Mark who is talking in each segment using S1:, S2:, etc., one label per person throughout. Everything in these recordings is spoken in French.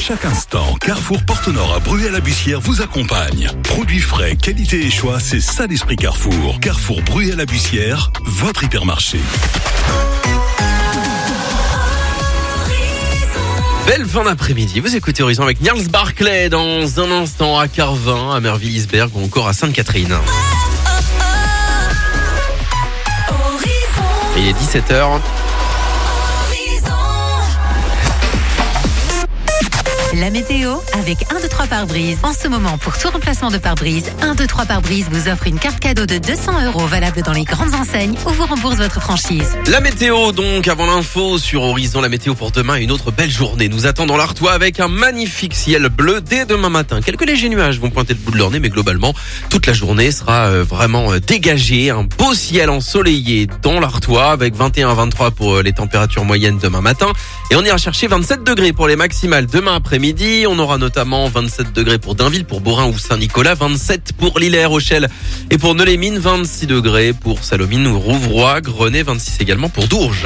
S1: chaque instant, Carrefour Porte-Nord à Bruay-à-la-Bussière vous accompagne. Produits frais, qualité et choix, c'est ça l'esprit Carrefour. Carrefour Bruay-à-la-Bussière, votre hypermarché.
S2: Belle fin d'après-midi, vous écoutez Horizon avec Gnarls Barclay dans un instant à Carvin, à Mervillisberg ou encore à Sainte-Catherine. Et il est 17h.
S3: La météo avec 1, 2, 3 pare-brise. En ce moment, pour tout remplacement de pare-brise, 1, 2, 3 pare-brise vous offre une carte cadeau de 200 € valable dans les grandes enseignes ou vous rembourse votre franchise.
S2: La météo donc, avant l'info sur Horizon, la météo pour demain, une autre belle journée. Nous attendons l'Artois avec un magnifique ciel bleu dès demain matin. Quelques légers nuages vont pointer le bout de leur nez, mais globalement, toute la journée sera vraiment dégagée. Un beau ciel ensoleillé dans l'Artois avec 21 à 23 pour les températures moyennes demain matin. Et on ira chercher 27 degrés pour les maximales demain après-midi. On aura notamment 27 degrés pour Dainville, pour Borin ou Saint-Nicolas, 27 pour Lillers, Rochelle et pour Nœux-les-Mines, 26 degrés pour Salomine ou Rouvroy, Grenay, 26 également pour Dourges.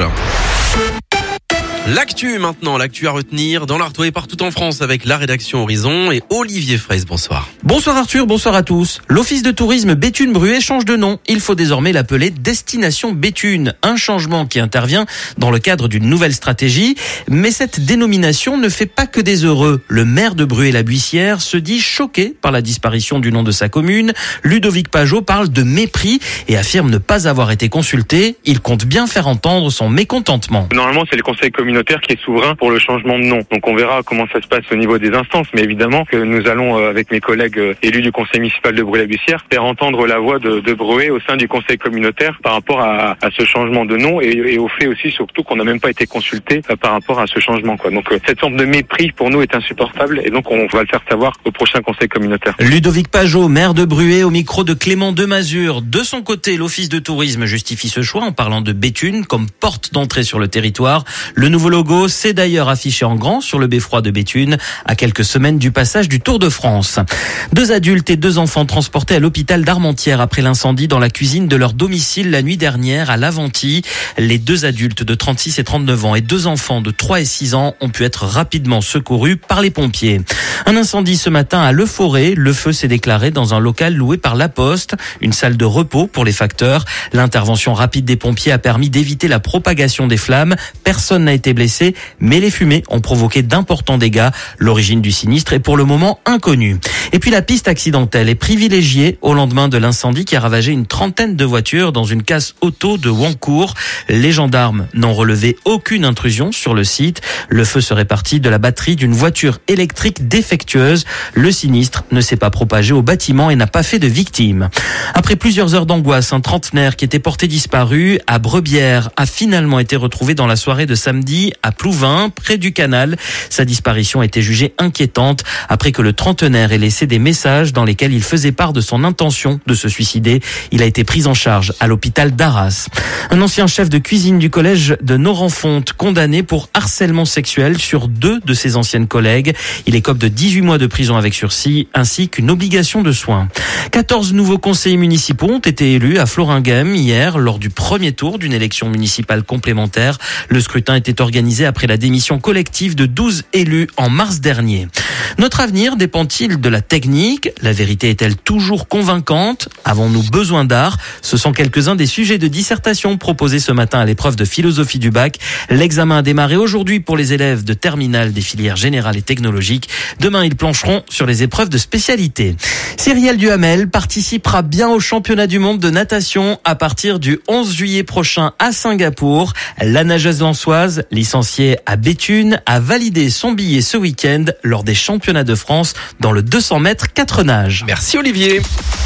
S2: L'actu maintenant, l'actu à retenir dans l'Artois et partout en France avec la rédaction Horizon et Olivier Fraisse. Bonsoir.
S4: Bonsoir Arthur, bonsoir à tous. L'office de tourisme Béthune-Bruay change de nom. Il faut désormais l'appeler Destination Béthune. Un changement qui intervient dans le cadre d'une nouvelle stratégie. Mais cette dénomination ne fait pas que des heureux. Le maire de Bruay-la-Buissière se dit choqué par la disparition du nom de sa commune. Ludovic Pajot parle de mépris et affirme ne pas avoir été consulté. Il compte bien faire entendre son mécontentement.
S5: Normalement, c'est le conseil communautaire qui est souverain pour le changement de nom. Donc on verra comment ça se passe au niveau des instances, mais évidemment que nous allons, avec mes collègues élus du conseil municipal de Bruay-la-Buissière, faire entendre la voix de Bruay au sein du conseil communautaire par rapport à ce changement de nom et au fait aussi surtout qu'on n'a même pas été consulté par rapport à ce changement, quoi. Donc cette forme de mépris pour nous est insupportable et donc on va le faire savoir au prochain conseil communautaire.
S4: Ludovic Pajot, maire de Bruay, au micro de Clément Demazure. De son côté, l'office de tourisme justifie ce choix en parlant de Béthune comme porte d'entrée sur le territoire. Le nouveau logo s'est d'ailleurs affiché en grand sur le beffroi de Béthune à quelques semaines du passage du Tour de France. 2 adultes et 2 enfants transportés à l'hôpital d'Armentières après l'incendie dans la cuisine de leur domicile la nuit dernière à Laventie. Les 2 adultes de 36 et 39 ans et 2 enfants de 3 et 6 ans ont pu être rapidement secourus par les pompiers. Un incendie ce matin à Le Forêt. Le feu s'est déclaré dans un local loué par La Poste, une salle de repos pour les facteurs. L'intervention rapide des pompiers a permis d'éviter la propagation des flammes. Personne n'a été blessé, mais les fumées ont provoqué d'importants dégâts. L'origine du sinistre est pour le moment inconnue. Et puis la piste accidentelle est privilégiée au lendemain de l'incendie qui a ravagé une trentaine de voitures dans une casse auto de Wancourt. Les gendarmes n'ont relevé aucune intrusion sur le site. Le feu serait parti de la batterie d'une voiture électrique défectueuse. Le sinistre ne s'est pas propagé au bâtiment et n'a pas fait de victimes. Après plusieurs heures d'angoisse, un trentenaire qui était porté disparu à Brebières a finalement été retrouvé dans la soirée de samedi à Plouvin, près du canal. Sa disparition a été jugée inquiétante après que le trentenaire ait laissé des messages dans lesquels il faisait part de son intention de se suicider. Il a été pris en charge à l'hôpital d'Arras. Un ancien chef de cuisine du collège de Norenfonte condamné pour harcèlement sexuel sur 2 de ses anciennes collègues. Il écope de 18 mois de prison avec sursis ainsi qu'une obligation de soins. 14 nouveaux conseillers municipaux ont été élus à Floringhem hier lors du premier tour d'une élection municipale complémentaire. Le scrutin était organisé après la démission collective de 12 élus en mars dernier. Notre avenir dépend-il de la technique? La vérité est-elle toujours convaincante? Avons-nous besoin d'art? Ce sont quelques-uns des sujets de dissertation proposés ce matin à l'épreuve de philosophie du bac. L'examen a démarré aujourd'hui pour les élèves de terminale des filières générales et technologiques. Demain, ils plancheront sur les épreuves de spécialité. Cyrielle Duhamel participera bien au championnat du monde de natation à partir du 11 juillet prochain à Singapour. La nageuse lensoise, licenciée à Béthune, a validé son billet ce week-end lors des championnats de France dans le 200 mètres 4 nages.
S2: Merci Olivier.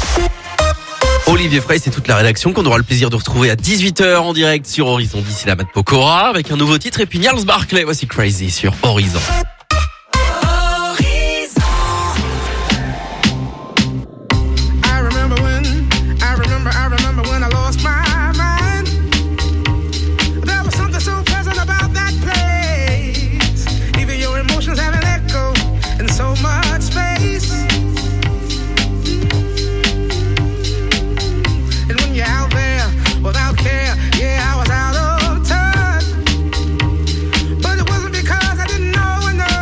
S2: Olivier Frey, c'est toute la rédaction qu'on aura le plaisir de retrouver à 18h en direct sur Horizon. D'ici la Mat Pokora avec un nouveau titre et puis Gnarls Barclay. Voici Crazy sur Horizon.
S6: Yeah, I was out of touch, but it wasn't because I didn't know enough.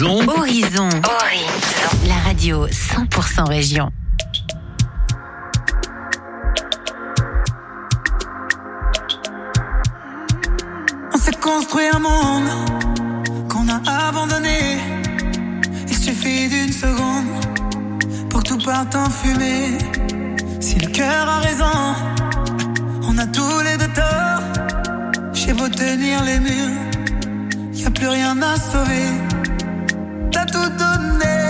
S1: Horizon.
S3: Horizon. La radio 100% région.
S6: On s'est construit un monde qu'on a abandonné. Il suffit d'une seconde pour que tout parte en fumée. Si le cœur a raison, on a tous les deux tort. J'ai beau tenir les murs, y a plus rien à sauver. T'as tout donné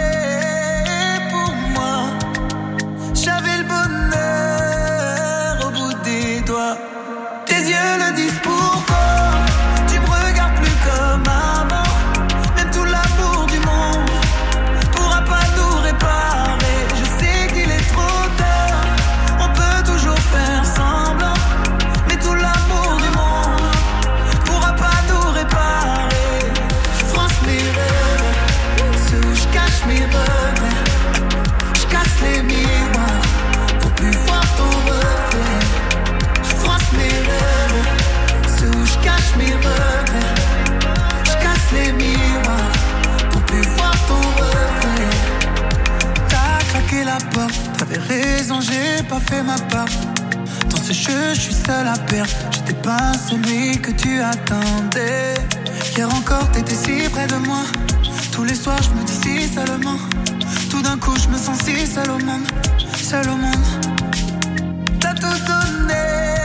S6: pour moi. J'avais le bonheur au bout des doigts. Tes yeux le disent pourquoi. Tu me regardes plus comme avant. Même tout l'amour du monde pourra pas nous réparer. Je sais qu'il est trop tard. On peut toujours faire semblant, mais tout l'amour du monde pourra pas nous réparer. Je fronce mes rêves, ceux où je cache mes regrets. Je casse les miroirs pour plus voir ton reflet. Je fronce mes rêves, ceux où je cache mes regrets. Je casse les miroirs pour plus voir ton reflet. T'as claqué la porte, t'avais raison, j'ai pas fait ma part. Dans ce jeu, je suis seul à perdre. J'étais pas celui que tu attendais. Hier encore, t'étais si près de moi. Tous les soirs, je me dis si seulement. Tout d'un coup, je me sens si seul au monde. Seul au monde. T'as tout donné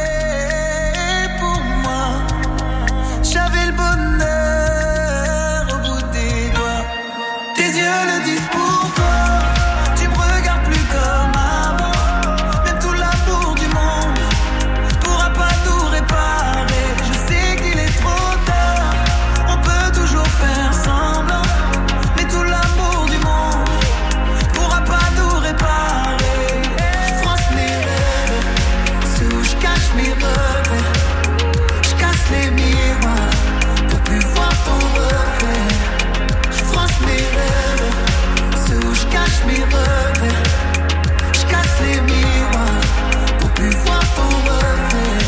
S6: pour moi. J'avais le bonheur au bout des doigts. Tes yeux le disent pourquoi. Tu me regardes plus comme avant. Même tout l'amour du monde pourra pas nous réparer. Je sais qu'il est trop tard. On peut toujours faire semblant, mais tout l'amour du monde pourra pas nous réparer. Je fronce mes rêves, ceux où je cache mes regrets. Je casse les miroirs pour plus voir ton reflet. Je fronce mes rêves, ceux où je cache mes regrets. Je casse les miroirs pour plus voir ton reflet.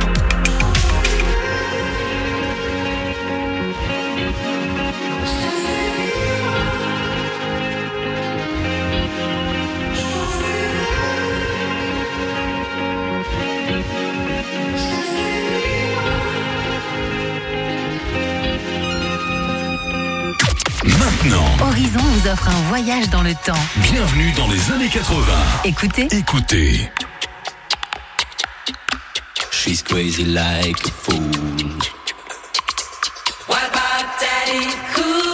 S1: Maintenant,
S3: Horizon vous offre un voyage dans le temps.
S1: bienvenue dans les années 80.
S3: Écoutez.
S1: Écoutez.
S7: She's crazy like a fool.
S8: What about Daddy Cool?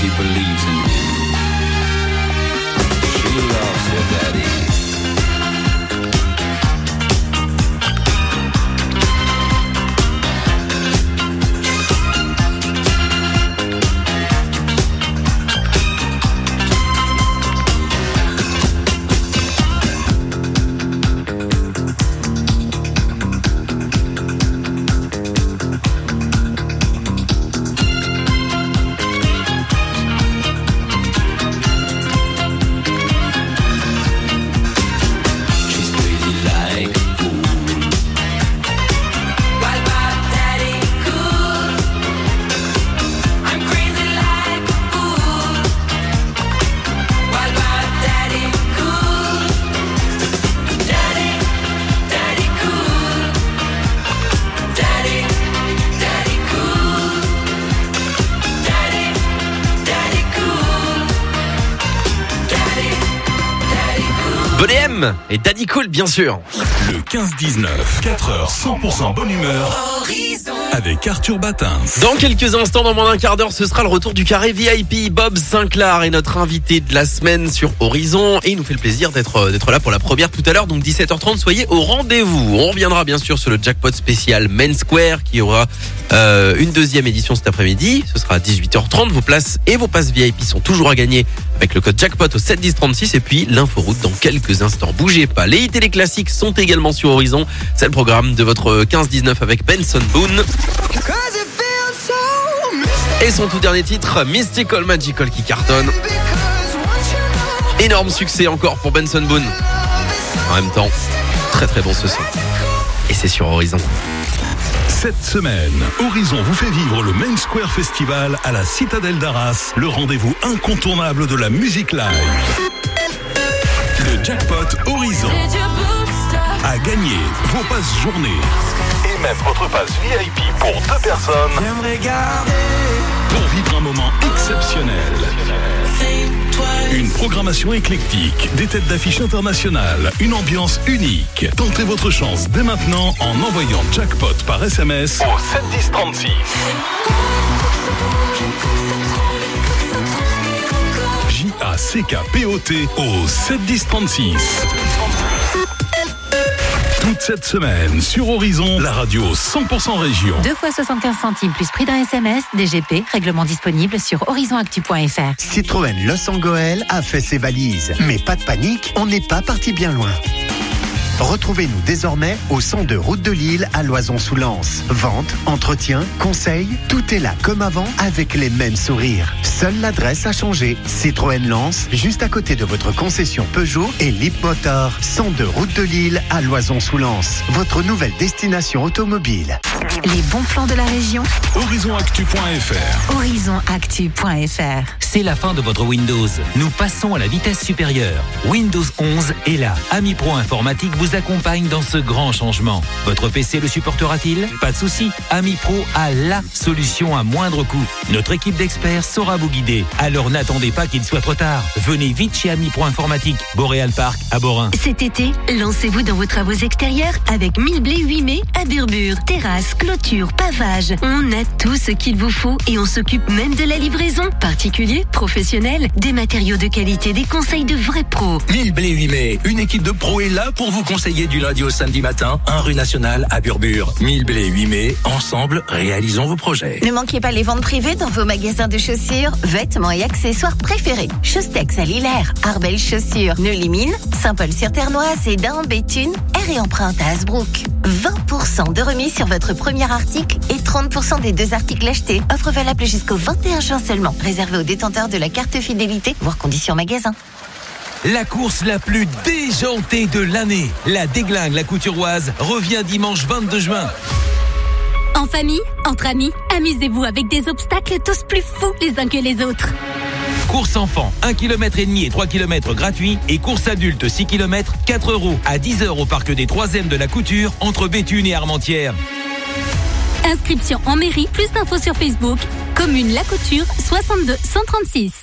S7: she believes in him. She loves her daddy.
S2: Bonhomme et Daddy Cool, bien sûr.
S1: Le 15-19, 4h, 100% bonne humeur. Avec Arthur Batins.
S2: Dans quelques instants, dans moins d'un quart d'heure, ce sera le retour du carré VIP. Bob Sinclair est notre invité de la semaine sur Horizon et il nous fait le plaisir d'être là pour la première tout à l'heure, donc 17h30. Soyez au rendez-vous. On reviendra bien sûr sur le jackpot spécial Main Square qui aura une deuxième édition cet après-midi. Ce sera à 18h30. Vos places et vos passes VIP sont toujours à gagner avec le code jackpot au 71036 et puis l'inforoute dans quelques instants. Bougez pas. Les hits et les classiques sont également sur Horizon. C'est le programme de votre 15-19 avec Benson Boone. Et son tout dernier titre, Mystical Magical, qui cartonne. Énorme succès encore pour Benson Boone. En même temps, très très bon ce son. Et c'est sur Horizon.
S1: Cette semaine, Horizon vous fait vivre le Main Square Festival à la Citadelle d'Arras, le rendez-vous incontournable de la musique live. Le jackpot Horizon. À gagner vos passes journée et même votre passe VIP pour 2 personnes. Pour vivre un moment exceptionnel. Une programmation éclectique, des têtes d'affiche internationales, une ambiance unique. Tentez votre chance dès maintenant en envoyant jackpot par SMS au 71036. JACKPOT au 71036. Toute cette semaine, sur Horizon, la radio 100% région.
S3: 2 fois 75 centimes plus prix d'un SMS, DGP, règlement disponible sur horizonactu.fr.
S9: Citroën Los Angeles a fait ses valises. Mais pas de panique, on n'est pas parti bien loin. Retrouvez-nous désormais au 102 route de Lille à Loison-sous-Lens. Vente, entretien, conseil, tout est là comme avant avec les mêmes sourires. Seule l'adresse a changé. Citroën Lens, juste à côté de votre concession Peugeot et Lip Motor. 102 route de Lille à Loison-sous-Lens. Votre nouvelle destination automobile.
S3: Les bons plans de la région,
S1: Horizonactu.fr.
S3: horizonactu.fr.
S10: C'est la fin de votre Windows. Nous passons à la vitesse supérieure. Windows 11 est là. Ami Pro Informatique vous accompagne dans ce grand changement. Votre PC le supportera-t-il ? Pas de souci. Ami Pro a la solution à moindre coût. Notre équipe d'experts saura vous guider. Alors n'attendez pas qu'il soit trop tard. Venez vite chez Ami Pro Informatique, Boréal Park à Borin.
S11: Cet été, lancez-vous dans vos travaux extérieurs avec 1000 blés 8 mai à Burbure. Terrasse, clôture, pavage. On a tout ce qu'il vous faut et on s'occupe même de la livraison. Particuliers, professionnels, des matériaux de qualité, des conseils de vrais pros.
S12: 1000 blés 8 mai. Une équipe de pros est là pour vous conseiller du lundi au samedi matin. 1 rue Nationale à Burbure. 1000 blés 8 mai. Ensemble, réalisons vos projets.
S11: Ne manquez pas les ventes privées dans vos magasins de chaussures, vêtements et accessoires préférés. Chostex à Lillers, Arbel Chaussures, Neulimine, Saint-Paul-sur-Ternoise, Édin, Béthune, R et Empreinte à Hasbrook. 20% de remise sur votre premier article et 30% des 2 articles achetés. Offre valable jusqu'au 21 juin seulement. Réservé aux détenteurs de la carte fidélité, voire conditions magasin.
S10: La course la plus déjantée de l'année. La Déglingue, la Couturoise, revient dimanche 22 juin.
S11: En famille, entre amis, amusez-vous avec des obstacles tous plus fous les uns que les autres.
S10: Course enfant, 1,5 km et 3 km gratuits et course adulte 6 km, 4 € à 10h au parc des 3e de la Couture entre Béthune et Armentières.
S11: Inscription en mairie, plus d'infos sur Facebook. Commune La Couture, 62 136.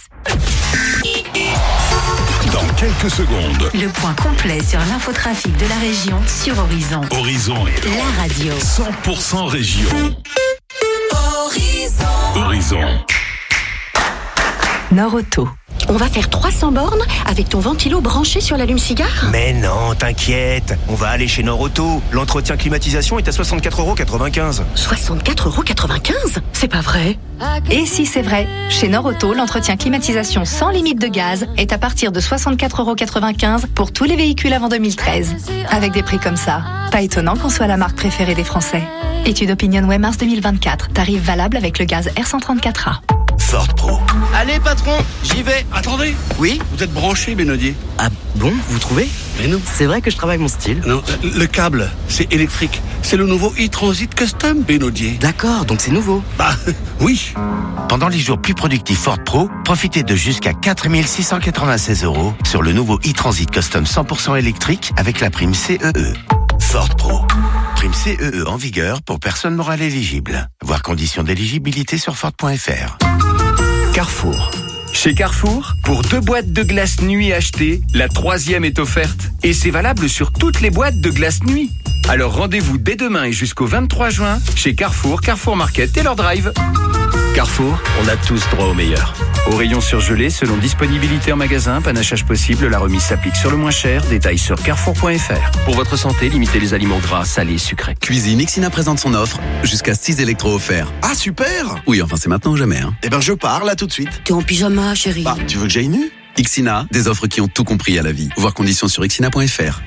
S1: Dans quelques secondes,
S3: Le point complet sur l'infotrafic de la région sur Horizon.
S1: Horizon,
S3: La radio.
S1: 100% région. Horizon.
S13: Nord-Auto.
S14: On va faire 300 bornes avec ton ventilo branché sur l'allume-cigare ?
S15: Mais non, t'inquiète, on va aller chez Nord-Auto. L'entretien climatisation est à 64,95 €.
S14: 64,95 €? C'est pas vrai.
S13: Et si c'est vrai, chez Nord-Auto, l'entretien climatisation sans limite de gaz est à partir de 64,95 € pour tous les véhicules avant 2013. Avec des prix comme ça, pas étonnant qu'on soit la marque préférée des Français. Étude Opinionway mars 2024. Tarif valable avec le gaz R134A.
S15: Ford Pro.
S16: Allez patron, j'y vais.
S17: Attendez.
S16: Oui ?
S17: Vous êtes branché, Benodier.
S16: Ah bon, vous trouvez ?
S17: Mais non.
S16: C'est vrai que je travaille mon style.
S17: Non, le câble, c'est électrique. C'est le nouveau e-Transit Custom, Benodier.
S16: D'accord, donc c'est nouveau.
S17: Bah, oui.
S18: Pendant les jours plus productifs Ford Pro, profitez de jusqu'à 4 696 € sur le nouveau e-Transit Custom 100% électrique avec la prime CEE. Ford Pro. Prime CEE en vigueur pour personnes morales éligibles. Voir conditions d'éligibilité sur Ford.fr.
S19: Carrefour. Chez Carrefour, pour 2 boîtes de glace nuit achetées, la 3e est offerte. Et c'est valable sur toutes les boîtes de glace nuit. Alors rendez-vous dès demain et jusqu'au 23 juin chez Carrefour, Carrefour Market et leur drive. Carrefour, on a tous droit au meilleur. Au rayon surgelé, selon disponibilité en magasin, panachage possible, la remise s'applique sur le moins cher. Détails sur carrefour.fr. Pour votre santé, limitez les aliments gras, salés et sucrés.
S20: Cuisine, Ixina présente son offre. Jusqu'à 6 électros offerts.
S21: Ah super!
S20: Oui, enfin c'est maintenant ou jamais. Hein.
S21: Eh ben je pars là tout de suite.
S14: T'es en pyjama, chérie.
S21: Bah, tu veux que j'aille nu?
S20: Ixina, des offres qui ont tout compris à la vie. Voir conditions sur ixina.fr.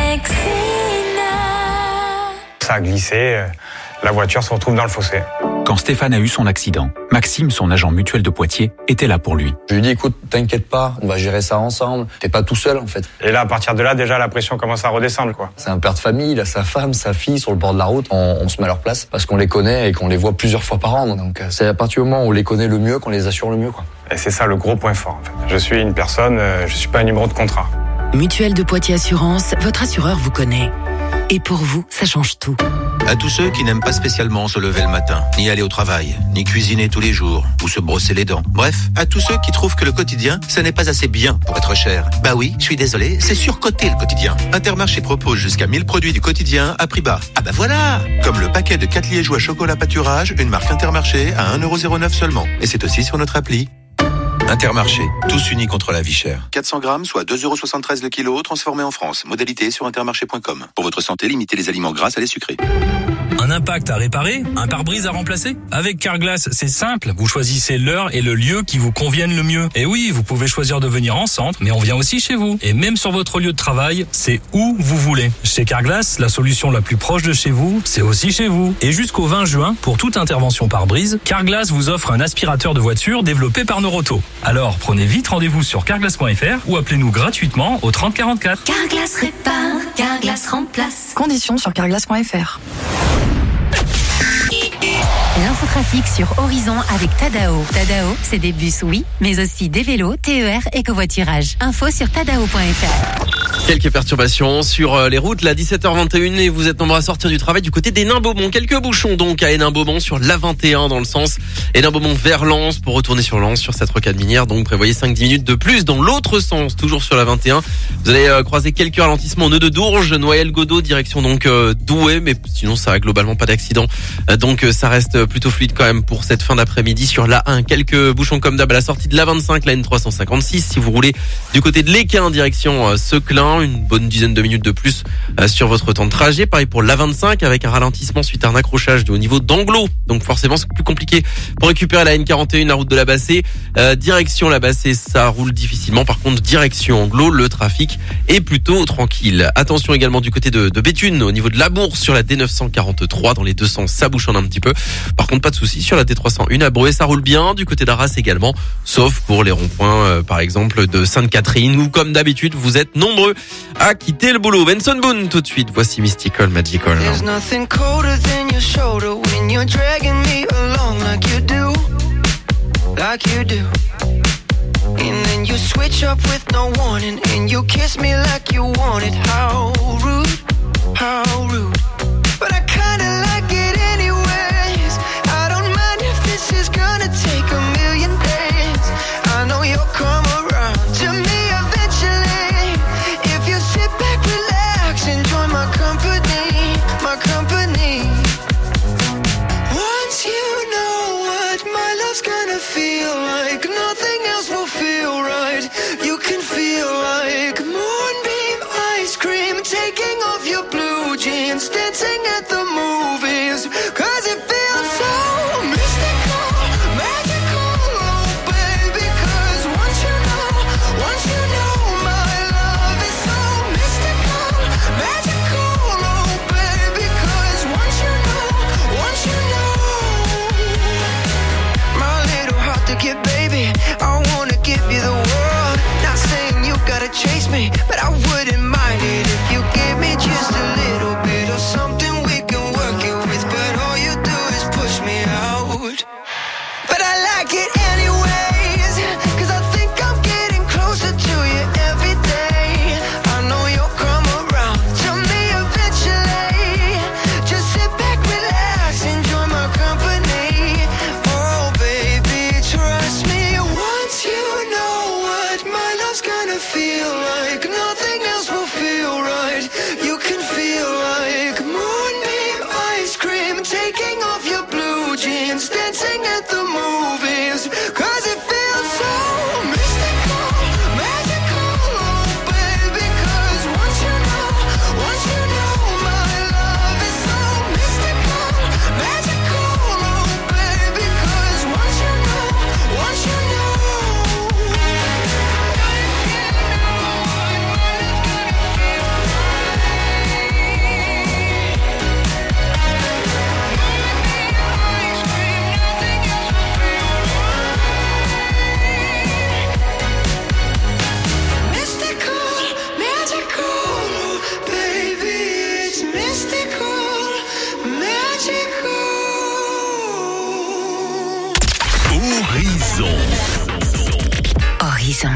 S22: Ça a glissé, la voiture se retrouve dans le fossé.
S10: Quand Stéphane a eu son accident, Maxime, son agent mutuel de Poitiers, était là pour lui.
S23: Je lui ai dit, écoute, t'inquiète pas, on va gérer ça ensemble. T'es pas tout seul, en fait.
S22: Et là, à partir de là, déjà, la pression commence à redescendre, quoi.
S23: C'est un père de famille, il a sa femme, sa fille sur le bord de la route. On se met à leur place parce qu'on les connaît et qu'on les voit plusieurs fois par an. Donc, c'est à partir du moment où on les connaît le mieux qu'on les assure le mieux, quoi.
S22: Et c'est ça le gros point fort, en fait. Je suis une personne, je suis pas un numéro de contrat.
S14: Mutuelle de Poitiers Assurance, votre assureur vous connaît. Et pour vous, ça change tout.
S18: À tous ceux qui n'aiment pas spécialement se lever le matin, ni aller au travail, ni cuisiner tous les jours, ou se brosser les dents. Bref, à tous ceux qui trouvent que le quotidien, ce n'est pas assez bien pour être cher. Bah oui, je suis désolé, c'est surcoté le quotidien. Intermarché propose jusqu'à 1000 produits du quotidien à prix bas. Ah bah voilà! Comme le paquet de 4 liégeois chocolat pâturage, une marque Intermarché à 1,09 € seulement. Et c'est aussi sur notre appli. Intermarché, tous unis contre la vie chère. 400 grammes, soit 2,73 € le kilo, transformé en France. Modalité sur intermarché.com. Pour votre santé, limitez les aliments gras à les sucrés.
S24: Un impact à réparer? Un pare-brise à remplacer? Avec Carglass, c'est simple. Vous choisissez l'heure et le lieu qui vous conviennent le mieux. Et oui, vous pouvez choisir de venir en centre, mais on vient aussi chez vous. Et même sur votre lieu de travail, c'est où vous voulez. Chez Carglass, la solution la plus proche de chez vous, c'est aussi chez vous. Et jusqu'au 20 juin, pour toute intervention pare-brise, Carglass vous offre un aspirateur de voiture développé par Nord-Auto. Alors, prenez vite rendez-vous sur carglass.fr ou appelez-nous gratuitement au 30 44.
S3: Carglass répare, Carglass remplace.
S13: Conditions sur carglass.fr.
S3: L'infotrafic sur Horizon avec Tadao. Tadao, c'est des bus, oui, mais aussi des vélos, TER et covoiturage. Info sur tadao.fr.
S2: Quelques perturbations sur les routes, là, 17h21, et vous êtes nombreux à sortir du travail du côté d'Hénin-Beaumont. Quelques bouchons donc à Hénin-Beaumont sur l'A21 dans le sens Hénin-Beaumont vers Lens pour retourner sur Lens sur cette rocade minière. Donc prévoyez 5-10 minutes de plus dans l'autre sens, toujours sur l'A21. Vous allez croiser quelques ralentissements au nœud de Dourges, Noyelles-Godault, direction donc Douai, mais sinon ça a globalement pas d'accident. Donc ça reste plutôt fluide quand même pour cette fin d'après-midi sur l'A1. Quelques bouchons comme d'hab à la sortie de l'A25, la N356. Si vous roulez du côté de l'Équin, direction Seclin, une bonne dizaine de minutes de plus sur votre temps de trajet. Pareil pour l'A25 avec un ralentissement suite à un accrochage au niveau d'Anglo. Donc forcément c'est plus compliqué pour récupérer la N41, la route de la Bassée. Direction la Bassée, ça roule difficilement. Par contre, direction Anglo, le trafic est plutôt tranquille. Attention également du côté de Béthune, au niveau de la Bourse sur la D943. Dans les deux sens, ça bouchonne un petit peu. Par contre, pas de soucis sur la D301 à Bruay, ça roule bien. Du côté d'Arras également, sauf pour les ronds-points, par exemple, de Sainte-Catherine, où comme d'habitude, vous êtes nombreux à quitter le boulot. Benson Boone tout de suite. Voici Mystical Magical.
S6: There's nothing colder than your shoulder when you're dragging me along like you do. And then you switch up with no warning and you kiss me like you want it. How rude, how rude. But I kinda like it anyways. I don't mind if this is gonna take a million days. I know you'll come around to me eventually. If you sit back, relax, enjoy my company, my company. Once you know what my love's gonna feel like, nothing else will feel like nothing else will feel right. You can feel like moonbeam ice cream, taking off your blue jeans, dancing at the movies, 'cause it feels so mystical, magical, oh baby, 'cause once you know my love is so mystical, magical, oh baby, 'cause once you know.
S3: Horizon.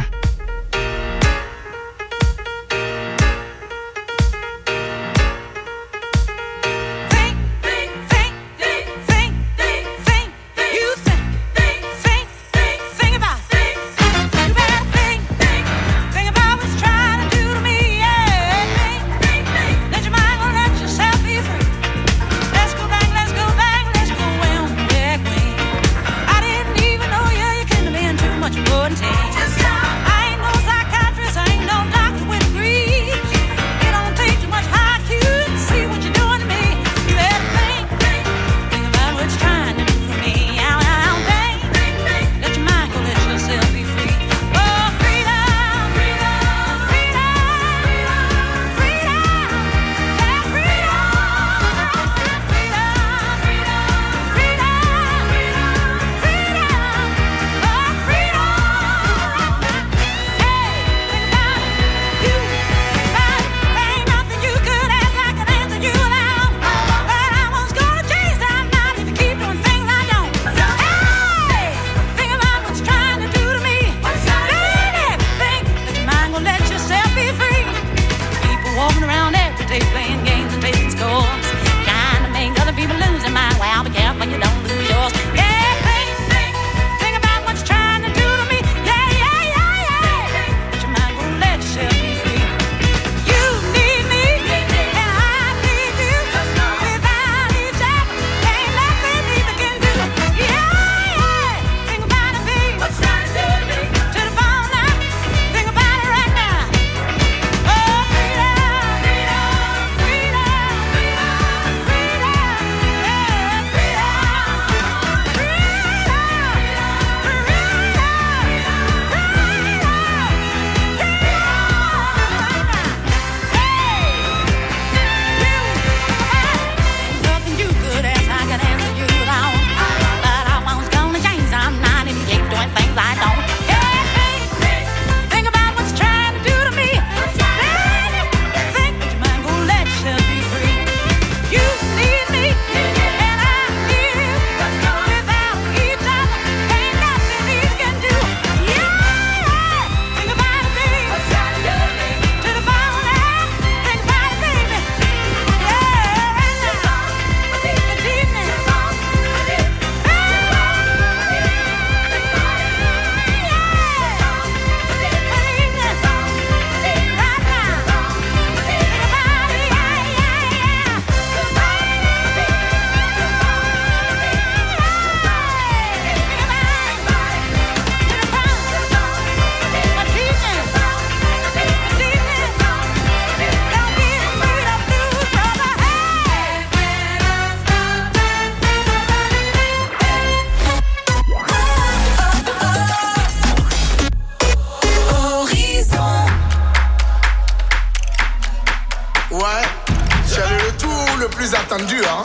S4: plus attendu, hein.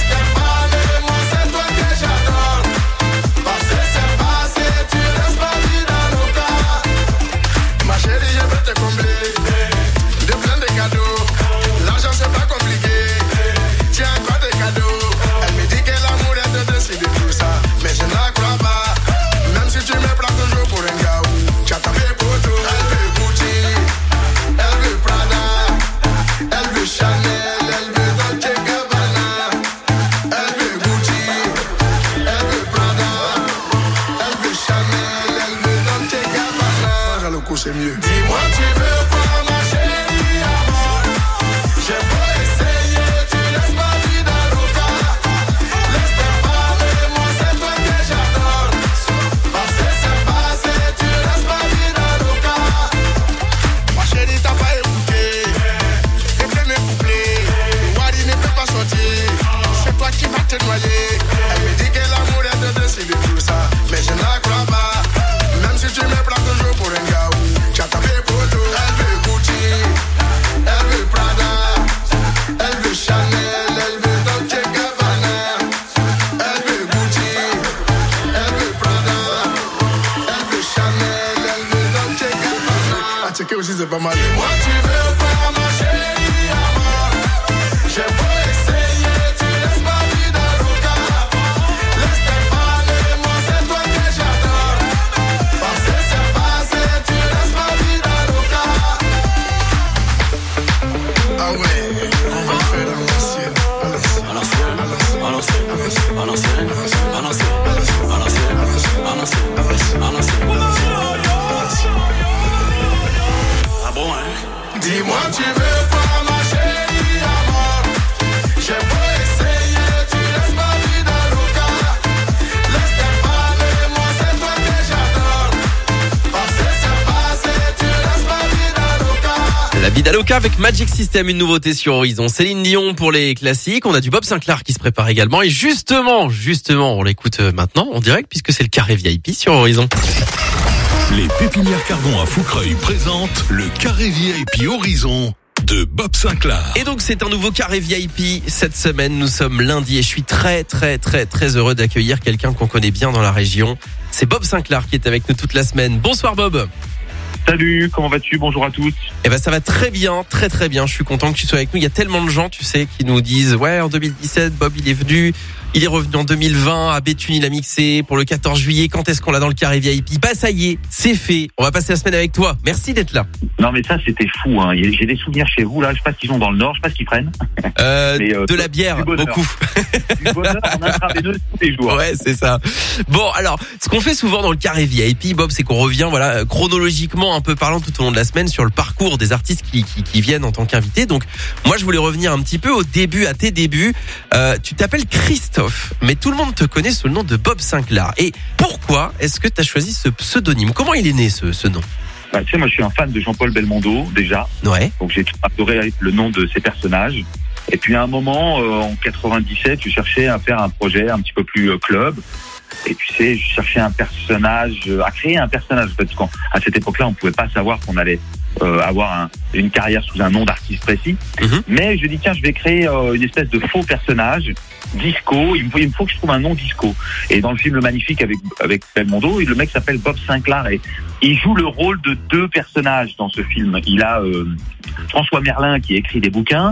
S6: Passer, c'est passer, tu laisses pas vivre.
S4: aussi, c'est pas mal. Moi, tu veux pas ma chérie à moi. J'ai beau essayer, tu laisses ma vie dans le cas. Laisse-les parler, moi, c'est toi que j'adore. Passé, c'est passé, tu laisses ma vie dans le cas. Ah ouais, on va faire la l'ancienne. À l'ancienne, à l'ancienne, à l'ancienne, à l'ancienne, à l'ancienne, à l'ancienne, à l'ancienne. Ah bon, hein? Dis-moi, tu veux pas ma chérie à moi. J'ai beau essayer, tu laisses ma vie dans le cas. Laisse-les parler, moi c'est toi que j'adore. Passé, c'est passé, tu laisses ma vie dans le cas.
S2: La Vida Loca avec Magic System, une nouveauté sur Horizon. Céline Dion pour les classiques. On a du Bob Sinclair qui se prépare également. Et justement, on l'écoute maintenant en direct puisque c'est le carré VIP sur Horizon.
S1: Les Pépinières Cardon à Foucreuil présentent le carré VIP Horizon de Bob Sinclair.
S2: Et donc c'est un nouveau carré VIP cette semaine. Nous sommes lundi et je suis très heureux d'accueillir quelqu'un qu'on connaît bien dans la région. C'est Bob Sinclair qui est avec nous toute la semaine. Bonsoir Bob.
S5: Salut, comment vas-tu? Bonjour à tous.
S2: Eh ben ça va très bien, très bien. Je suis content que tu sois avec nous. Il y a tellement de gens, tu sais, qui nous disent ouais, en 2017, Bob il est venu. Il est revenu en 2020, à Béthune, il a mixé pour le 14 juillet. Quand est-ce qu'on l'a dans le carré VIP? Bah ça y est, c'est fait. On va passer la semaine avec toi. Merci d'être là.
S5: Non mais ça c'était fou, hein. J'ai des souvenirs chez vous là. Je sais pas s'ils sont dans le Nord, je sais pas ce qu'ils prennent.
S2: De la bière, beaucoup.
S5: Du bonheur en intraveineuse tous les jours.
S2: Ouais, c'est ça. Bon, alors, ce qu'on fait souvent dans le carré VIP, Bob, c'est qu'on revient, voilà, chronologiquement, un peu parlant tout au long de la semaine sur le parcours des artistes qui viennent en tant qu'invités. Donc, moi, je voulais revenir un petit peu au début, à tes débuts. Tu t'appelles Christophe, mais tout le monde te connaît sous le nom de Bob Sinclair. Et pourquoi est-ce que tu as choisi ce pseudonyme? Comment il est né, ce nom?
S5: Bah, tu sais, moi, je suis un fan de Jean-Paul Belmondo, déjà.
S2: Ouais.
S5: Donc, j'ai adoré le nom de ces personnages. Et puis, à un moment, en 97, je cherchais à faire un projet un petit peu plus club. Et tu sais, je cherchais un personnage, à créer un personnage. Parce qu'à cette époque-là, on pouvait pas savoir qu'on allait avoir une carrière sous un nom d'artiste précis. Mais je dis, tiens, je vais créer une espèce de faux personnage disco. Il me faut que je trouve un nom disco. Et dans le film Le Magnifique avec Belmondo, le mec s'appelle Bob Sinclair et il joue le rôle de deux personnages dans ce film. Il a François Merlin qui écrit des bouquins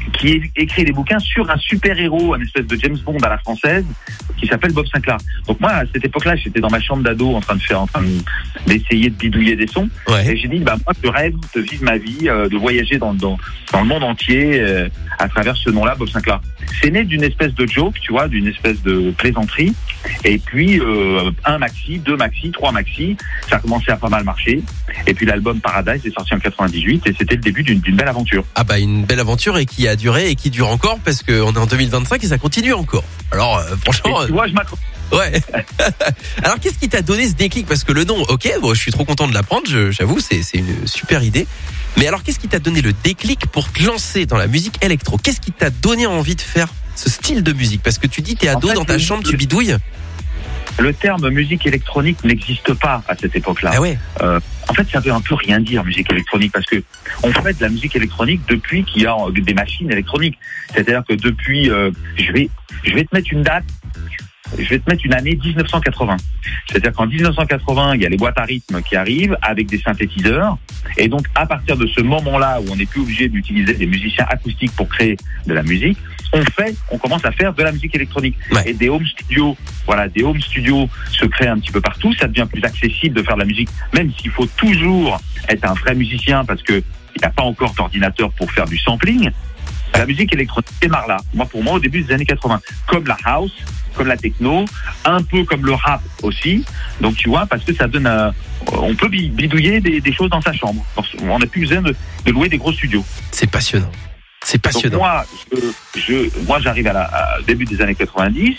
S5: sur un super-héros, un espèce de James Bond à la française, qui s'appelle Bob Sinclair. Donc moi, à cette époque-là, j'étais dans ma chambre d'ado en train d'essayer de bidouiller des sons. Ouais. Et j'ai dit, moi, je rêve de vivre ma vie, de voyager dans le monde entier à travers ce nom-là, Bob Sinclair. C'est né d'une espèce de joke, tu vois, d'une espèce de plaisanterie. Et puis, un maxi, deux maxi, trois maxi, ça a commencé à pas mal marcher. Et puis l'album Paradise est sorti en 98 et c'était le début d'une belle aventure.
S2: Ah bah une belle aventure et qui a duré et qui dure encore parce qu'on est en 2025 et ça continue encore. Alors franchement...
S5: Et tu vois, je m'accroche.
S2: Ouais. Alors qu'est-ce qui t'a donné ce déclic? Parce que le nom, ok, bon, je suis trop content de l'apprendre, j'avoue, c'est une super idée. Mais alors qu'est-ce qui t'a donné le déclic pour te lancer dans la musique électro? Qu'est-ce qui t'a donné envie de faire ce style de musique? Parce que tu dis t'es ado dans ta chambre, tu bidouilles.
S5: Le terme musique électronique n'existe pas à cette époque-là.
S2: Ah ouais.
S5: En fait, ça veut un peu rien dire, musique électronique, parce que on fait de la musique électronique depuis qu'il y a des machines électroniques. C'est-à-dire que depuis, je vais te mettre une date. Je vais te mettre une année 1980. C'est-à-dire qu'en 1980, il y a les boîtes à rythme qui arrivent avec des synthétiseurs. Et donc, à partir de ce moment-là où on n'est plus obligé d'utiliser des musiciens acoustiques pour créer de la musique, on commence à faire de la musique électronique. Ouais. Et des home studios, se créent un petit peu partout. Ça devient plus accessible de faire de la musique, même s'il faut toujours être un vrai musicien parce que il n'y a pas encore d'ordinateur pour faire du sampling. La musique électronique démarre là. Pour moi, au début des années 80. Comme la house, comme la techno, un peu comme le rap aussi. Donc tu vois, parce que ça donne on peut bidouiller des choses dans sa chambre. On n'a plus besoin de louer des gros studios.
S2: C'est passionnant. C'est passionnant.
S5: Donc moi, j'arrive à début des années 90.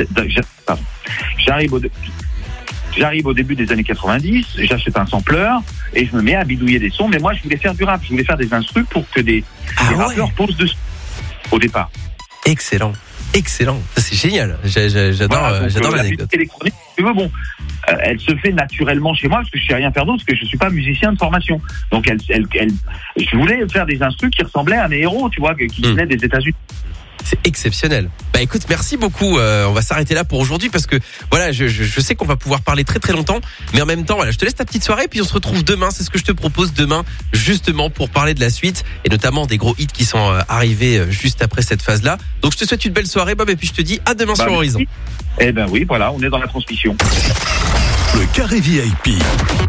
S5: J'arrive au début des années 90, j'achète un sampleur et je me mets à bidouiller des sons. Mais moi, je voulais faire du rap. Je voulais faire des instrus pour que des rappeurs posent dessus au départ.
S2: Excellent. C'est génial. J'adore l'anecdote.
S5: Électronique, tu veux, elle se fait naturellement chez moi parce que je sais rien faire d'autre, parce que je suis pas musicien de formation. Donc je voulais faire des instrus qui ressemblaient à mes héros, tu vois, qui venaient des États-Unis.
S2: C'est exceptionnel. Bah écoute, merci beaucoup. On va s'arrêter là pour aujourd'hui parce que voilà, je sais qu'on va pouvoir parler très très longtemps, mais en même temps, voilà, je te laisse ta petite soirée puis on se retrouve demain. C'est ce que je te propose demain, justement pour parler de la suite et notamment des gros hits qui sont arrivés juste après cette phase-là. Donc je te souhaite une belle soirée, Bob, et puis je te dis à demain sur Horizon.
S5: Eh ben oui, voilà, on est dans la transmission.
S1: Le carré VIP.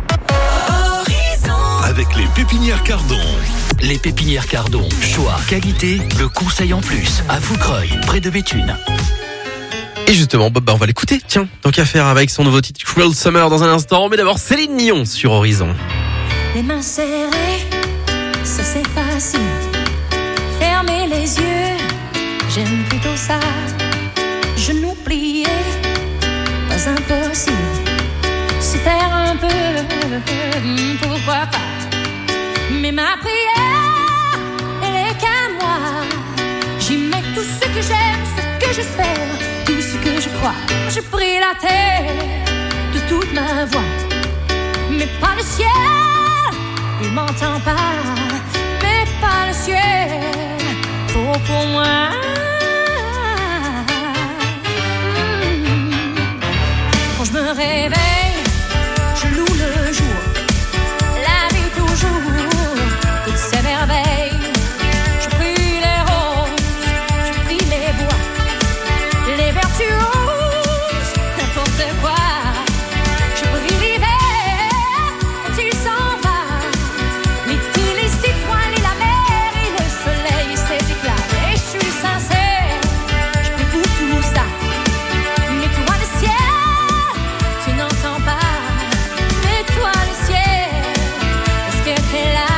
S1: Avec les pépinières Cardon.
S10: Les pépinières Cardon. Choix, qualité, le conseil en plus. À Foucreuil, près de Béthune.
S2: Et justement, Bob, on va l'écouter. Tiens, tant qu'à faire avec son nouveau titre Cruel Summer dans un instant. Mais d'abord, Céline Dion sur Horizon.
S7: Les mains serrées, ça c'est facile. Fermer les yeux, j'aime plutôt ça. Genoux pliés, pas impossible. Se taire un peu, pourquoi pas. Mais ma prière, elle est qu'à moi. J'y mets tout ce que j'aime, ce que j'espère, tout ce que je crois. Je prie la terre de toute ma voix, mais pas le ciel. Il m'entend pas, mais pas le ciel. Trop pour moi. Quand je me réveille, je loue le jour, la vie toujours, toutes ces merveilles. Je prie les roses, je prie les bois, les vertueuses, n'importe quoi. Je prie l'hiver quand il s'en va, l'été, les citoyens, et la mer, et le soleil et ses éclats. Et je suis sincère, je prie pour tout ça. Mais toi le ciel, tu n'entends pas. Mais toi le ciel, est-ce que t'es là?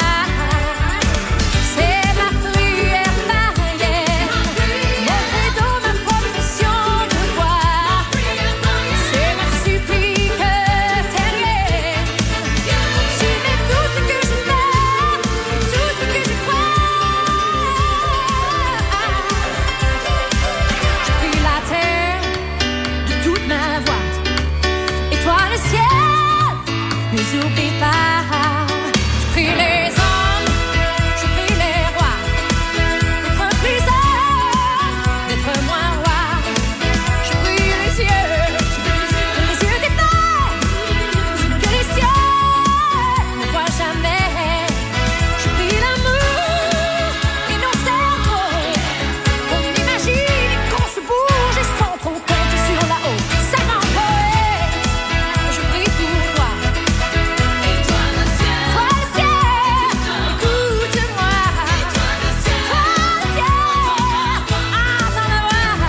S7: C'est ma prière païenne, mon credo, ma profession de foi. C'est ma supplique terrienne. Tu mets tout ce que j'espère et tout ce que je crois. Je prie la terre de toute ma voix. Et toi le ciel, ne oublie pas. Je prie les hommes, je prie les rois, d'être plus heureux, d'être moins roi. Je prie les yeux des femmes, que les cieux ne voient jamais. Je prie l'amour et nos cerveaux, qu'on imagine et qu'on se bouge et sans trop compter sur la haut. Ça m'empoète, je prie pour toi. Et toi le ciel, écoute-moi. Et toi le ciel, attends la voix.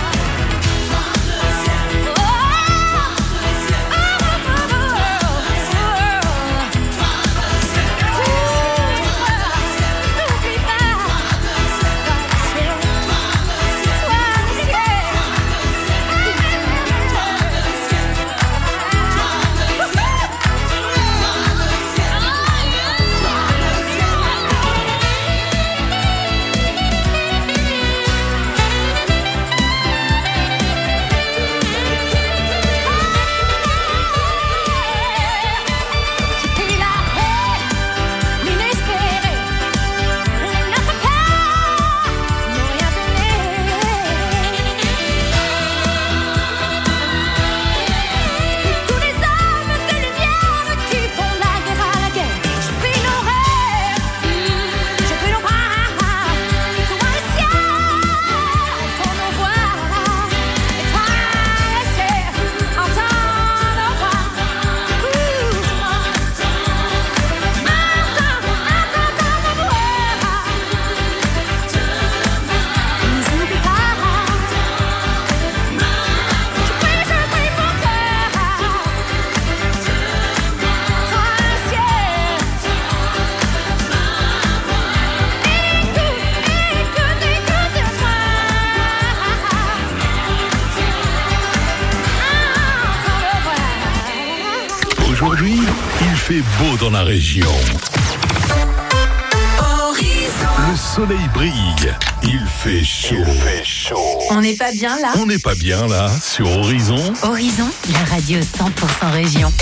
S1: Aujourd'hui, il fait beau dans la région. Le soleil brille. Il fait chaud.
S3: On n'est pas bien là?
S1: On n'est pas bien là, sur Horizon.
S3: Horizon, la radio 100% région.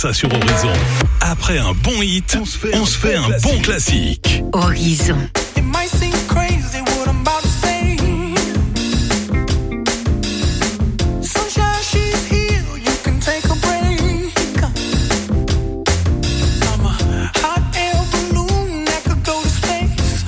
S1: ça sur Horizon. Après un bon hit, on se fait un bon classique.
S3: Horizon.
S6: It might seem crazy what I'm about to say. Sunshine, she's here, you can take a break. I'm a hot air balloon that could go to space.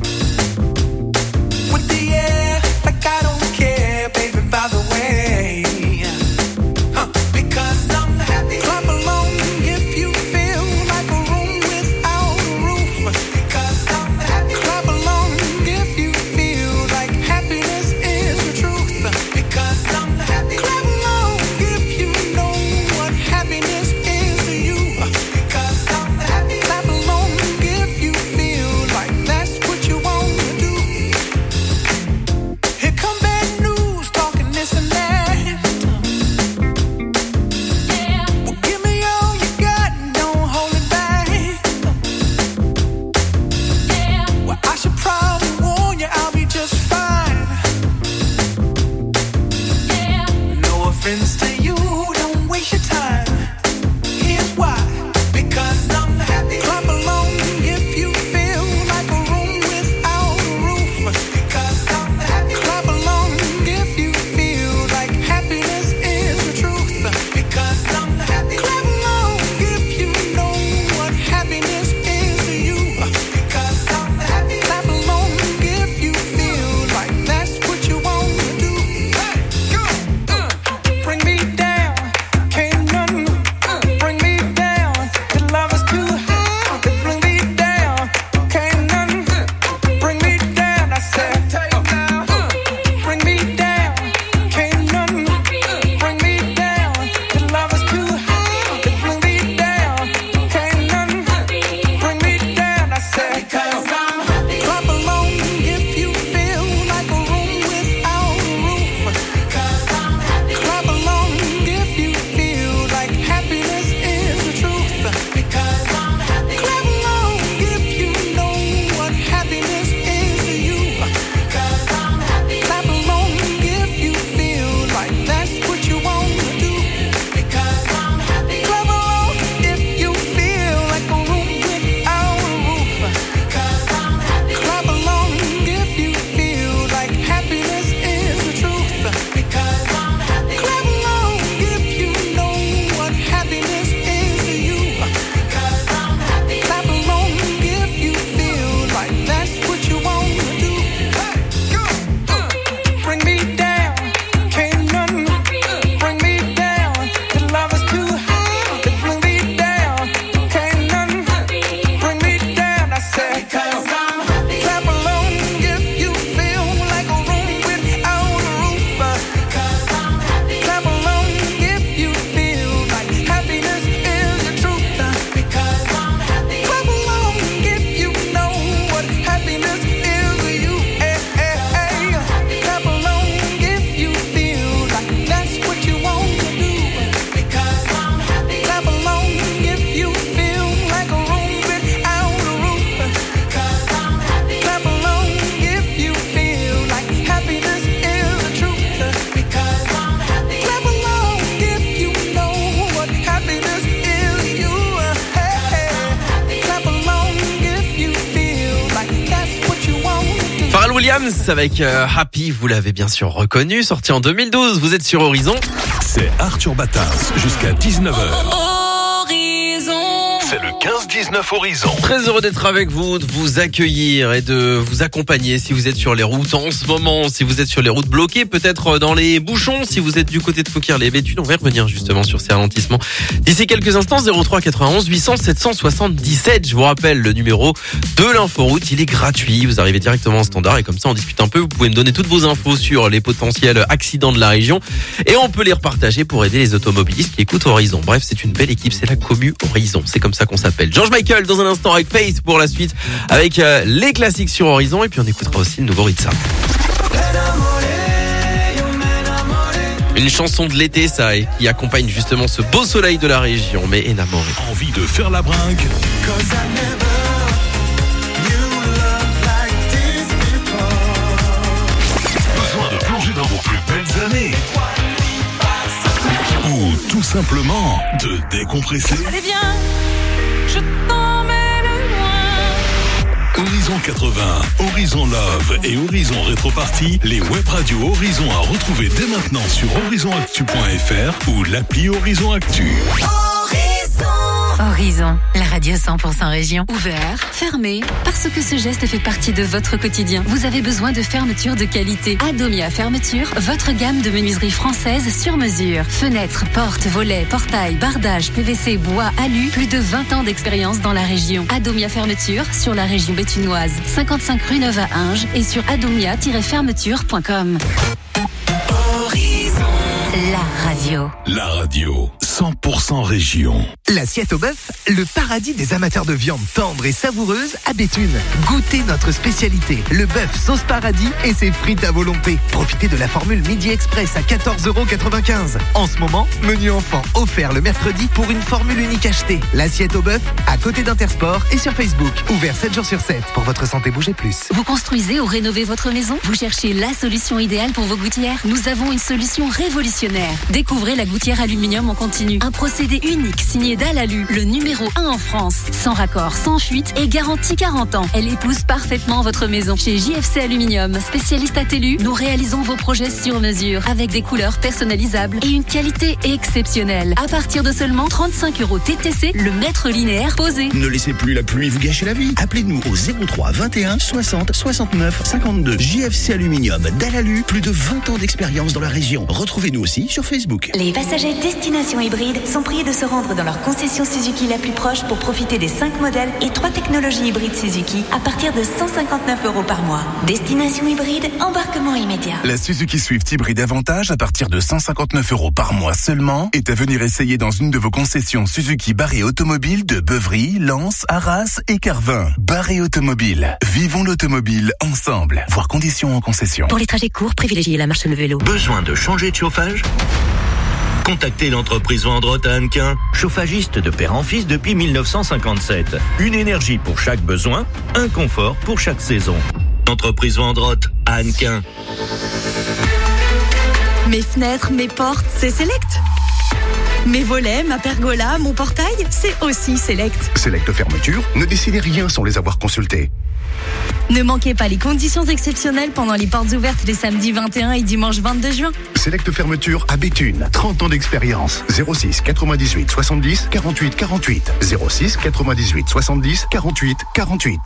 S6: With the air, like I don't care, baby, by the way. Because I'm happy. Clap along if you feel like a room without a roof. Because I'm happy. Clap along if you feel like happiness is the truth. Because I'm happy. Clap along if you know what happiness is to you. Because I'm happy. Clap along if you feel like that's what you want to do. Here come bad news, talking this and that. Well, give me all you got and don't hold it back. Well, I should probably warn you, I'll be just fine. No offense to you, don't waste your time. Here's why. Because I'm happy. Clap along if you feel like a room without a roof. Because I'm happy. Clap along if you feel like happiness is the truth. Because I'm happy. Clap along if you know what happiness is to you. Because I'm happy. Clap along if you feel like that's what you want to do. Bring me down, can't none bring me down. The love is too high. Bring me down, can't none bring me down. I said, bring me down, can't none bring me down. The love is too high. Bring me down, can't none bring me down. I said, because I'm happy. Clap along if you feel like a room without a roof. Because I'm happy. Clap along if you feel like happiness is the truth. Because I'm happy. Clap along if you know what happiness is to you. Because I'm happy. Clap along if you feel like that's what you want to do. Because I'm happy. Clap along if you feel like a room without a roof. Because I'm happy. Clap along if you feel like happiness is the truth. Because I'm happy. Clap along if you know what happiness is to you. Because I'm happy. Clap along if you feel like that's what you want to do. Bring me down, can't none bring me down. The love is too high. Bring me down, can't none bring me down. I said, because I'm happy. Clap along if you feel like a room without a roof. Because I'm happy. Clap along if you feel like happiness is the truth. Because I'm happy. Clap along if you know what happiness is to you. Clap along if you feel like that's what you want to do. Because I'm happy. Clap along if you feel like a room without a roof. Because I'm happy. Clap along if you feel like happiness is the truth. Because I'm happy. Clap along if you know what happiness is to you. Clap along if you feel like that's what you want to do.
S2: Pharrell Williams avec Happy, vous l'avez bien sûr reconnu, sorti en 2012. Vous êtes sur Horizon.
S1: C'est Arthur Batas jusqu'à 19h. C'est le 15-19 Horizon.
S2: Très heureux d'être avec vous, de vous accueillir et de vous accompagner si vous êtes sur les routes en ce moment, si vous êtes sur les routes bloquées, peut-être dans les bouchons, si vous êtes du côté de Fouquier-les-Bétudes. On va revenir justement sur ces ralentissements d'ici quelques instants. 03 91 800 777. Je vous rappelle le numéro de l'inforoute, il est gratuit. Vous arrivez directement au standard et comme ça on discute un peu. Vous pouvez me donner toutes vos infos sur les potentiels accidents de la région et on peut les repartager pour aider les automobilistes qui écoutent Horizon. Bref, c'est une belle équipe, c'est la commu Horizon. C'est comme ça qu'on s'appelle. George Michael dans un instant avec Faith pour la suite, avec les classiques sur Horizon et puis on écoutera aussi le nouveau Ritza. Une chanson de l'été ça et qui accompagne justement ce beau soleil de la région, mais énamoré.
S1: Envie de faire la bringue? Besoin de plonger dans vos plus belles années? Ou tout simplement de décompresser?
S7: Allez viens, je t'emmène loin.
S1: Horizon 80, Horizon Love et Horizon Rétroparty, les web radios Horizon à retrouver dès maintenant sur horizonactu.fr ou l'appli Horizon Actu.
S3: Horizon, la radio 100% région. Ouvert, fermé, parce que ce geste fait partie de votre quotidien. Vous avez besoin de fermetures de qualité. Adomia Fermeture, votre gamme de menuiserie française sur mesure. Fenêtres, portes, volets, portails, bardages, PVC, bois, alu. Plus de 20 ans d'expérience dans la région. Adomia Fermeture, sur la région béthunoise. 55 rue Neuve à Hinges et sur adomia-fermeture.com. La radio.
S1: La radio, 100% région.
S8: L'assiette au bœuf, le paradis des amateurs de viande tendre et savoureuse à Béthune. Goûtez notre spécialité, le bœuf sauce paradis et ses frites à volonté. Profitez de la formule Midi Express à 14,95 €. En ce moment, menu enfant offert le mercredi pour une formule unique achetée. L'assiette au bœuf, à côté d'Intersport et sur Facebook. Ouvert 7 jours sur 7. Pour votre santé, bougez plus.
S3: Vous construisez ou rénovez votre maison? Vous cherchez la solution idéale pour vos gouttières? Nous avons une solution révolutionnaire. Découvrez la gouttière aluminium en continu. Un procédé unique signé Dalalu, le numéro 1 en France. Sans raccord, sans fuite et garantie 40 ans. Elle épouse parfaitement votre maison. Chez JFC Aluminium, spécialiste à Télu, nous réalisons vos projets sur mesure avec des couleurs personnalisables et une qualité exceptionnelle. À partir de seulement 35 € TTC, le mètre linéaire posé.
S9: Ne laissez plus la pluie vous gâcher la vie. Appelez-nous au 03 21 60 69 52. JFC Aluminium, Dalalu, plus de 20 ans d'expérience dans la région. Retrouvez-nous aussi sur Facebook.
S11: Les passagers Destination Hybride sont priés de se rendre dans leur concession Suzuki la plus proche pour profiter des 5 modèles et 3 technologies hybrides Suzuki à partir de 159 € par mois. Destination Hybride, embarquement immédiat.
S12: La Suzuki Swift Hybride Avantage à partir de 159 € par mois seulement est à venir essayer dans une de vos concessions Suzuki Barré Automobile de Beuvry, Lens, Arras et Carvin. Barré Automobile. Vivons l'automobile ensemble. Voir conditions en concession.
S25: Pour les trajets courts, privilégiez la marche sur le vélo.
S26: Besoin de changer de chauffage? Contactez l'entreprise Vendrotte à Hannequin, chauffagiste de père en fils depuis 1957. Une énergie pour chaque besoin, un confort pour chaque saison. Entreprise Vendrotte à Hannequin.
S27: Mes fenêtres, mes portes, c'est Select. Mes volets, ma pergola, mon portail, c'est aussi Select.
S28: Select Fermeture, ne décidez rien sans les avoir consultés.
S27: Ne manquez pas les conditions exceptionnelles pendant les portes ouvertes les samedis 21 et dimanche 22 juin.
S28: Select Fermeture à Béthune, 30 ans d'expérience. 06 98 70 48 48. 06 98 70 48 48.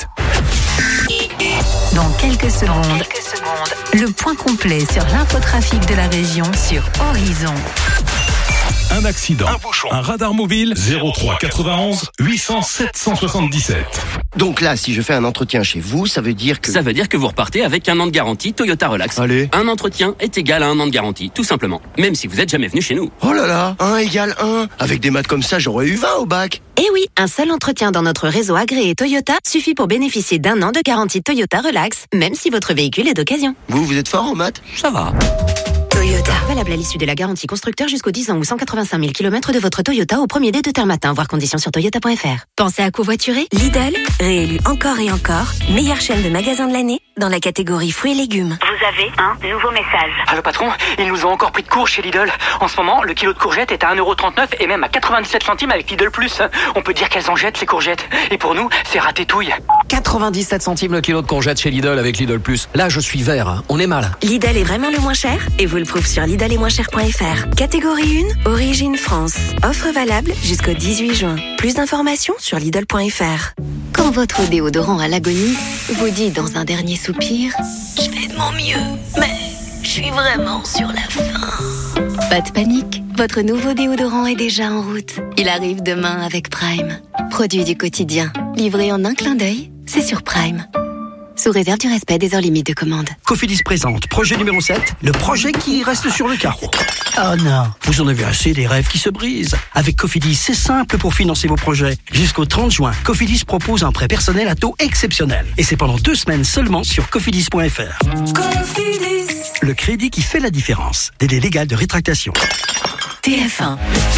S3: Dans quelques secondes, le point complet sur l'infotrafic de la région sur Horizon.
S1: Un accident, un radar mobile, 03 91 800 777.
S16: Donc là, si je fais un entretien chez vous, ça veut dire que vous repartez avec 1 an de garantie Toyota Relax.
S15: Allez.
S16: Un entretien est égal à 1 an de garantie, tout simplement. Même si vous êtes jamais venu chez nous.
S15: Oh là là, 1 égale 1. Avec des maths comme ça, j'aurais eu 20 au bac.
S29: Eh oui, un seul entretien dans notre réseau agréé Toyota suffit pour bénéficier d'1 an de garantie Toyota Relax, même si votre véhicule est d'occasion.
S15: Vous êtes fort en maths? Ça va.
S29: Toyota. Valable à l'issue de la garantie constructeur jusqu'aux 10 ans ou 185 000 km de votre Toyota au premier dé de terme matin. Voir conditions sur toyota.fr. Pensez à covoiturer? Lidl, réélu encore et encore, meilleure chaîne de magasins de l'année dans la catégorie fruits et légumes.
S30: Vous avez un nouveau message.
S31: Allô patron, ils nous ont encore pris de court chez Lidl. En ce moment, le kilo de courgettes est à 1,39 € et même à 97 centimes avec Lidl Plus. On peut dire qu'elles en jettent ces courgettes. Et pour nous, c'est ratatouille.
S32: 97 centimes le kilo de courgettes chez Lidl avec Lidl Plus. Là, je suis vert, on est mal.
S29: Lidl est vraiment le moins cher et vous le prouve sur lidl-et-moins-cher.fr. Catégorie 1, origine France. Offre valable jusqu'au 18 juin. Plus d'informations sur lidl.fr. Quand votre déodorant à l'agonie vous dit dans un dernier soupir « Je fais de mon mieux, mais je suis vraiment sur la fin ». Pas de panique, votre nouveau déodorant est déjà en route. Il arrive demain avec Prime. Produit du quotidien, livré en un clin d'œil, c'est sur Prime. Sous réserve du respect des heures limites de commande.
S9: Cofidis présente projet numéro 7, le projet qui reste sur le carreau. Oh non, vous en avez assez des rêves qui se brisent. Avec Cofidis, c'est simple pour financer vos projets. Jusqu'au 30 juin, Cofidis propose un prêt personnel à taux exceptionnel. Et c'est pendant 2 semaines seulement sur cofidis.fr.
S27: Cofidis.
S9: Le crédit qui fait la différence. Délai légal de rétractation.
S29: TF1.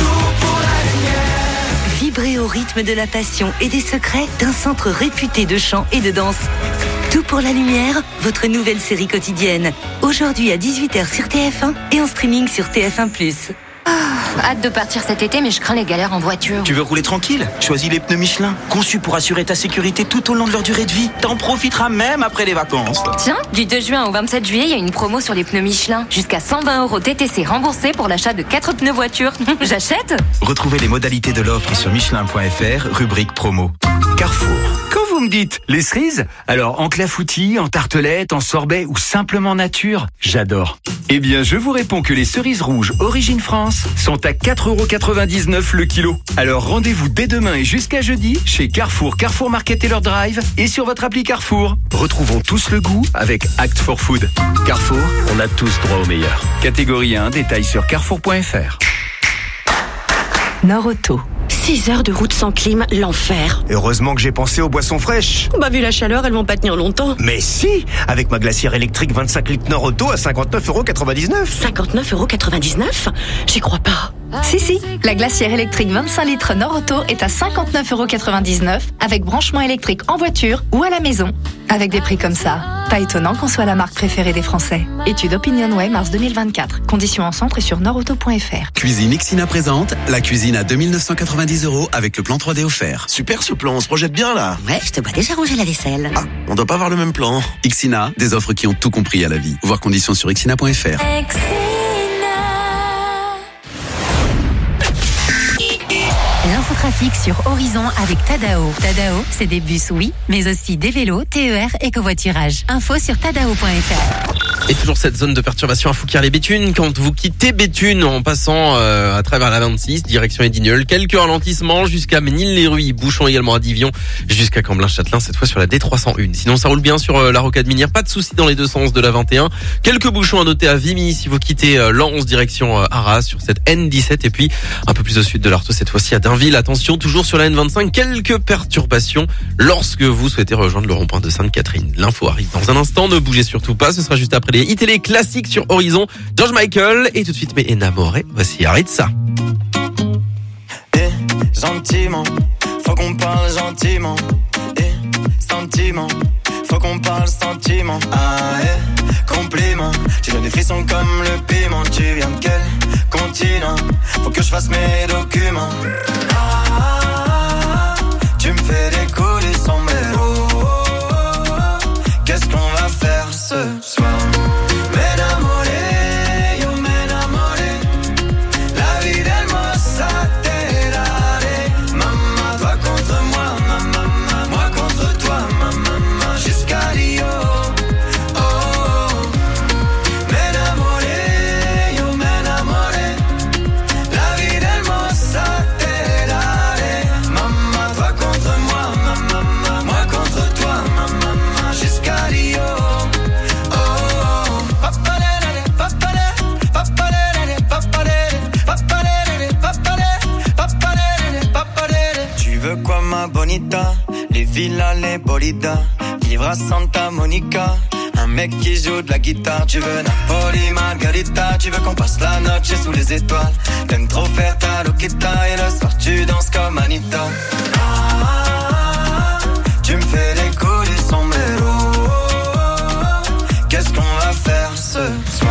S29: Vibrez au rythme de la passion et des secrets d'un centre réputé de chant et de danse. Tout pour la lumière, votre nouvelle série quotidienne. Aujourd'hui à 18h sur TF1 et en streaming sur TF1+.
S25: Hâte de partir cet été, mais je crains les galères en voiture.
S15: Tu veux rouler tranquille? Choisis les pneus Michelin, conçus pour assurer ta sécurité tout au long de leur durée de vie. T'en profiteras même après les vacances.
S25: Tiens, du 2 juin au 27 juillet, il y a une promo sur les pneus Michelin. Jusqu'à 120 € TTC remboursés pour l'achat de 4 pneus voiture. J'achète.
S15: Retrouvez les modalités de l'offre sur michelin.fr, rubrique promo. Carrefour. Quand vous me dites les cerises, alors en clafoutis, en tartelette, en sorbet ou simplement nature, j'adore. Eh bien, je vous réponds que les cerises rouges Origine France sont à 4,99 € le kilo. Alors rendez-vous dès demain et jusqu'à jeudi chez Carrefour, Carrefour Market et leur drive et sur votre appli Carrefour. Retrouvons tous le goût avec Act for Food. Carrefour, on a tous droit au meilleur. Catégorie 1, détail sur carrefour.fr.
S27: Nord-Auto. 6 heures de route sans clim, l'enfer.
S15: Heureusement que j'ai pensé aux boissons fraîches.
S27: Bah vu la chaleur, elles vont pas tenir longtemps.
S15: Mais si, avec ma glacière électrique 25 litres Nord-Auto à 59,99 €.
S27: 59,99 €? J'y crois pas.
S4: Si, la glacière électrique 25 litres Nord-Auto est à 59,99 € avec branchement électrique en voiture ou à la maison. Avec des prix comme ça, pas étonnant qu'on soit la marque préférée des Français. Étude OpinionWay mars 2024. Conditions en centre et sur nordauto.fr.
S5: Cuisine Ixina présente la cuisine à 2 990 € avec le plan 3D offert.
S15: Super ce plan, on se projette bien là.
S27: Ouais, je te vois déjà ranger la vaisselle.
S15: Ah, on doit pas avoir le même plan.
S5: Ixina, des offres qui ont tout compris à la vie. Voir conditions sur ixina.fr.
S3: L'infotrafic sur Horizon avec Tadao. Tadao, c'est des bus, oui, mais aussi des vélos, TER et covoiturage. Info sur tadao.fr.
S2: Et toujours cette zone de perturbation à Fouquier-les-Béthunes. Quand vous quittez Béthune en passant à travers la 26, direction Edignolles, quelques ralentissements jusqu'à Ménil-les-Ruilles, bouchons également à Divion, jusqu'à Camblin-Châtelain, cette fois sur la D301. Sinon, ça roule bien sur la rocade minière, pas de soucis dans les deux sens de la 21. Quelques bouchons à noter à Vimy si vous quittez Lens, direction Arras, sur cette N17. Et puis, un peu plus au sud de l'Artois, cette fois-ci à Dainville. Attention, toujours sur la N25, quelques perturbations lorsque vous souhaitez rejoindre le rond-point de Sainte-Catherine. L'info arrive dans un instant, ne bougez surtout pas, ce sera juste après les hit-télé classiques sur Horizon, George Michael, et tout de suite, mais enamoré, voici Aritza.
S6: Gentiment, faut qu'on parle gentiment. Sentiment, faut qu'on parle sentiment. Compliment, tu donnes des frissons comme le piment. Tu viens de quel continent? Faut que je fasse mes documents. Tu me fais décoller sans mélo. Qu'est-ce qu'on va faire ce soir? Bonita, les villas, les bolidas, vivre à Santa Monica, un mec qui joue de la guitare. Tu veux Napoli, Margarita, tu veux qu'on passe la noche sous les étoiles. T'aimes trop faire ta loquita et le soir tu danses comme Anita. Tu me fais décoller sans mélo. Qu'est-ce qu'on va faire ce soir?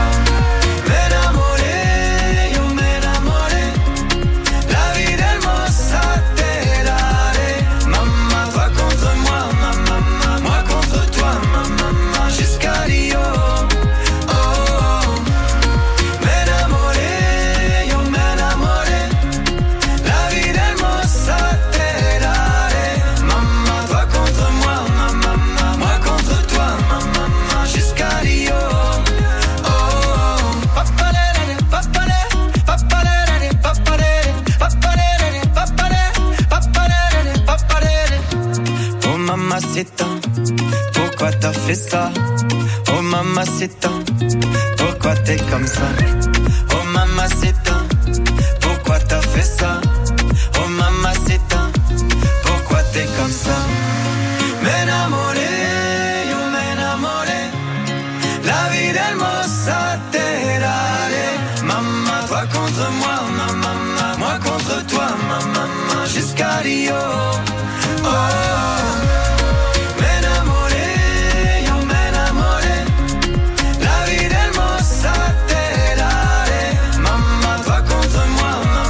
S6: Pourquoi t'as fait ça? Oh mamacita, pourquoi t'es comme ça? Oh mamacita, pourquoi t'as fait ça? Oh mamacita, pourquoi t'es comme ça? M'enamoré, yo m'enamoré, la vie del mossa terrare. Maman, toi contre moi, maman, moi contre toi, maman, jusqu'à Rio. Oh. Moi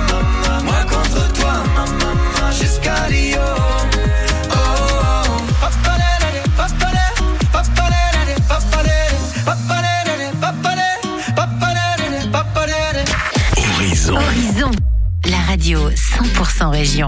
S7: en région.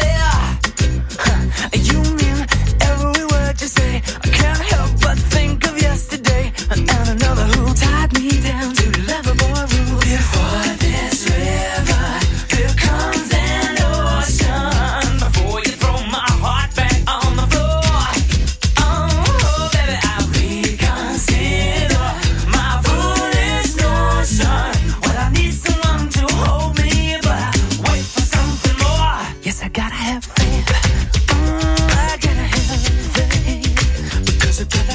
S6: Think of